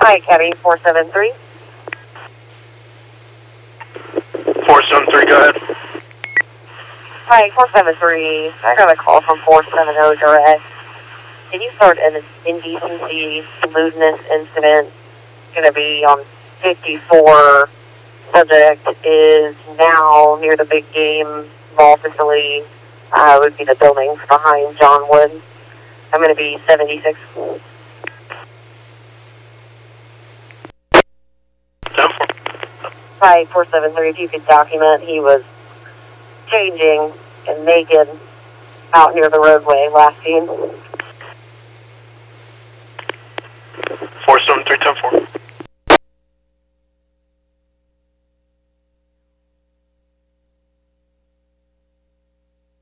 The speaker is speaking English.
Hi, Cabby 473. 473, go ahead. Hi, 473. I got a call from 470 direct. Can you start an indecency lewdness incident? Going to be on 54. Subject is now near the big game ball facility. Would be the buildings behind John Wood. I'm going to be 76. 10-4. Hi, 473. If you could document, he was changing and naked out near the roadway last seen. 473, 10-4.